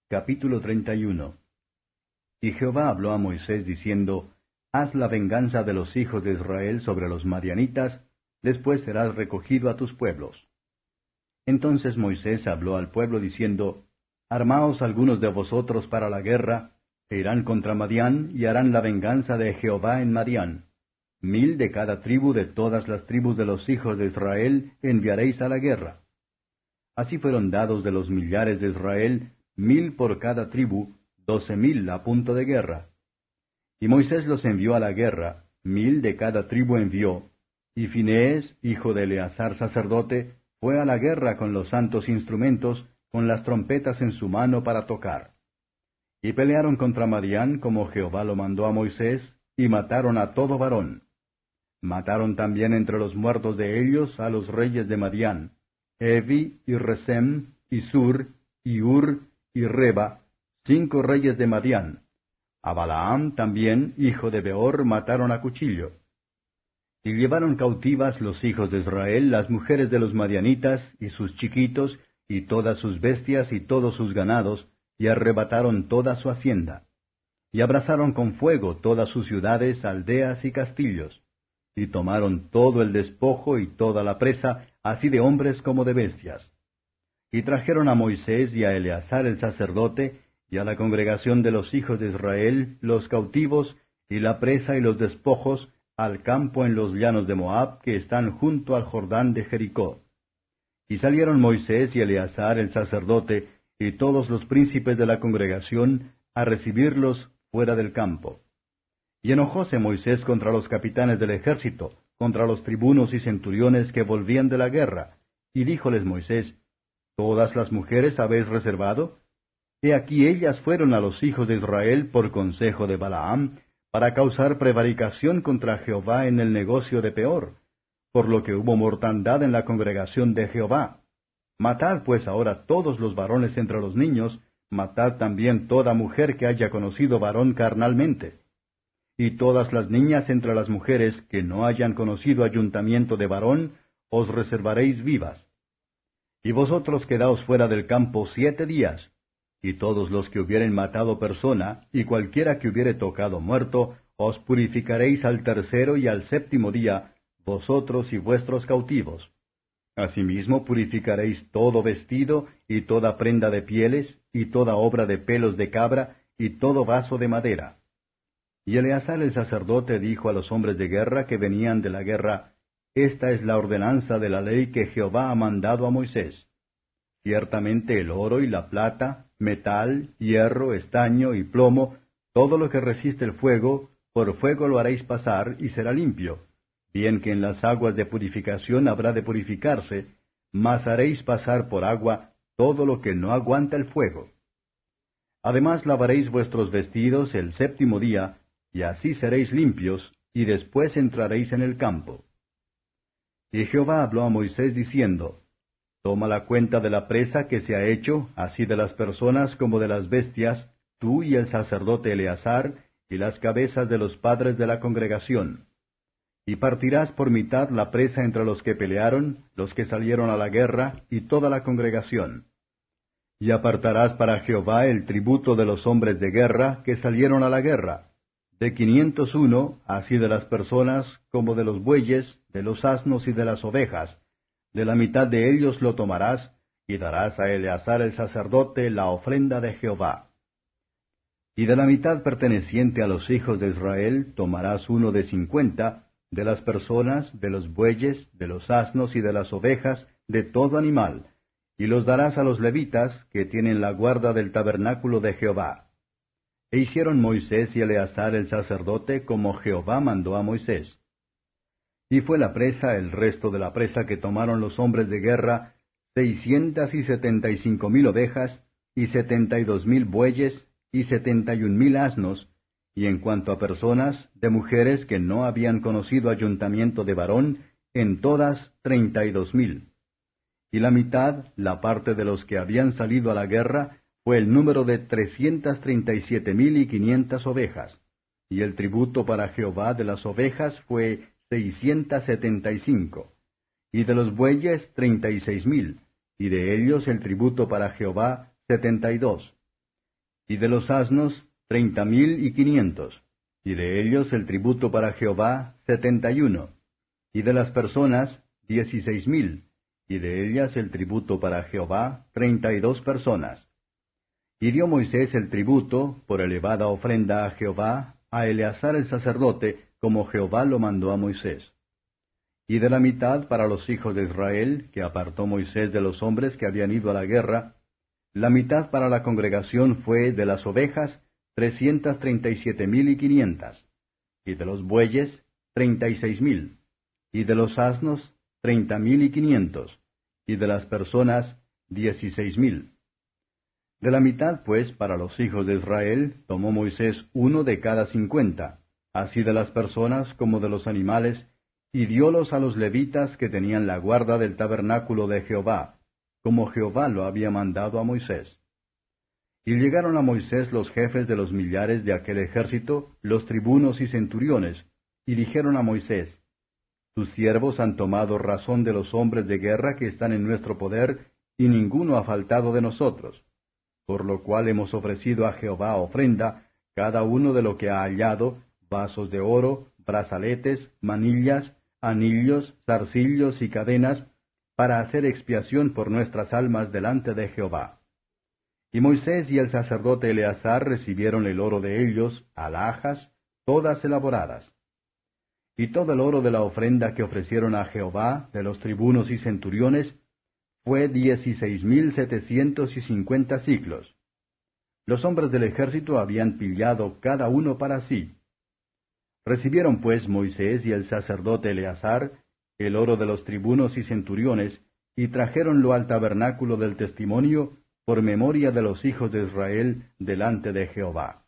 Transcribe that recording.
Capítulo 31. Y Jehová habló a Moisés diciendo, Haz la venganza de los hijos de Israel sobre los madianitas, después serás recogido a tus pueblos. Entonces Moisés habló al pueblo diciendo, Armaos algunos de vosotros para la guerra, e irán contra Madián, y harán la venganza de Jehová en Madián. 1000 de cada tribu de todas las tribus de los hijos de Israel enviaréis a la guerra. Así fueron dados de los millares de Israel, 1000 por cada tribu, 12,000 a punto de guerra. Y Moisés los envió a la guerra, 1000 de cada tribu envió, y Finees, hijo de Eleazar sacerdote, fue a la guerra con los santos instrumentos, con las trompetas en su mano para tocar. Y pelearon contra Madián como Jehová lo mandó a Moisés, y mataron a todo varón. Mataron también entre los muertos de ellos a los reyes de Madián, Evi, y Resem, y Sur, y Ur, y Reba, 5 reyes de Madián. A Balaam también, hijo de Beor, mataron a cuchillo. Y llevaron cautivas los hijos de Israel las mujeres de los madianitas, y sus chiquitos, y todas sus bestias, y todos sus ganados, y arrebataron toda su hacienda. Y abrazaron con fuego todas sus ciudades, aldeas y castillos. Y tomaron todo el despojo y toda la presa, así de hombres como de bestias. Y trajeron a Moisés y a Eleazar el sacerdote, y a la congregación de los hijos de Israel, los cautivos, y la presa y los despojos, al campo en los llanos de Moab, que están junto al Jordán de Jericó. Y salieron Moisés y Eleazar el sacerdote, y todos los príncipes de la congregación, a recibirlos fuera del campo. Y enojóse Moisés contra los capitanes del ejército, contra los tribunos y centuriones que volvían de la guerra, y díjoles Moisés, ¿Todas las mujeres habéis reservado? He aquí ellas fueron a los hijos de Israel por consejo de Balaam, para causar prevaricación contra Jehová en el negocio de Peor, por lo que hubo mortandad en la congregación de Jehová. Matad pues ahora todos los varones entre los niños, matad también toda mujer que haya conocido varón carnalmente. Y todas las niñas entre las mujeres que no hayan conocido ayuntamiento de varón, os reservaréis vivas. Y vosotros quedaos fuera del campo 7 días, y todos los que hubieren matado persona, y cualquiera que hubiere tocado muerto, os purificaréis al 3º y al 7º día, vosotros y vuestros cautivos. Asimismo purificaréis todo vestido, y toda prenda de pieles, y toda obra de pelos de cabra, y todo vaso de madera. Y Eleazar el sacerdote dijo a los hombres de guerra que venían de la guerra, Esta es la ordenanza de la ley que Jehová ha mandado a Moisés. Ciertamente el oro y la plata, metal, hierro, estaño y plomo, todo lo que resiste el fuego, por fuego lo haréis pasar y será limpio, bien que en las aguas de purificación habrá de purificarse, mas haréis pasar por agua todo lo que no aguanta el fuego. Además lavaréis vuestros vestidos el 7º día, y así seréis limpios, y después entraréis en el campo. Y Jehová habló a Moisés diciendo, Toma la cuenta de la presa que se ha hecho, así de las personas como de las bestias, tú y el sacerdote Eleazar, y las cabezas de los padres de la congregación. Y partirás por mitad la presa entre los que pelearon, los que salieron a la guerra, y toda la congregación. Y apartarás para Jehová el tributo de los hombres de guerra que salieron a la guerra, de 501, así de las personas como de los bueyes, de los asnos y de las ovejas. De la mitad de ellos lo tomarás, y darás a Eleazar el sacerdote la ofrenda de Jehová. Y de la mitad perteneciente a los hijos de Israel tomarás uno de 50, de las personas, de los bueyes, de los asnos y de las ovejas, de todo animal, y los darás a los levitas, que tienen la guarda del tabernáculo de Jehová. E hicieron Moisés y Eleazar el sacerdote como Jehová mandó a Moisés. Y fue la presa, el resto de la presa que tomaron los hombres de guerra, 675,000 ovejas, y 72,000 bueyes, y 71,000 asnos, y en cuanto a personas, de mujeres que no habían conocido ayuntamiento de varón, en todas 32,000. Y la mitad, la parte de los que habían salido a la guerra, fue el número de 337,500 ovejas, y el tributo para Jehová de las ovejas fue 675, y de los bueyes 36,000, y de ellos el tributo para Jehová 72. y de los asnos 30,500, y de ellos el tributo para Jehová 71, y de las personas 16,000, y de ellas el tributo para Jehová 32 personas. Y dio Moisés el tributo, por elevada ofrenda a Jehová, a Eleazar el sacerdote, como Jehová lo mandó a Moisés. Y de la mitad para los hijos de Israel, que apartó Moisés de los hombres que habían ido a la guerra, la mitad para la congregación fue de las ovejas 337,500, y de los bueyes 36,000, y de los asnos 30,500, y de las personas 16,000. De la mitad, pues, para los hijos de Israel, tomó Moisés uno de cada 50, así de las personas como de los animales, y diólos a los levitas que tenían la guarda del tabernáculo de Jehová, como Jehová lo había mandado a Moisés. Y llegaron a Moisés los jefes de los millares de aquel ejército, los tribunos y centuriones, y dijeron a Moisés, Tus siervos han tomado razón de los hombres de guerra que están en nuestro poder, y ninguno ha faltado de nosotros. Por lo cual hemos ofrecido a Jehová ofrenda, cada uno de lo que ha hallado, vasos de oro, brazaletes, manillas, anillos, zarcillos y cadenas, para hacer expiación por nuestras almas delante de Jehová. Y Moisés y el sacerdote Eleazar recibieron el oro de ellos, alhajas, todas elaboradas. Y todo el oro de la ofrenda que ofrecieron a Jehová, de los tribunos y centuriones, fue 16,750 siclos. Los hombres del ejército habían pillado cada uno para sí. Recibieron pues Moisés y el sacerdote Eleazar el oro de los tribunos y centuriones, y trajéronlo al tabernáculo del testimonio, por memoria de los hijos de Israel delante de Jehová.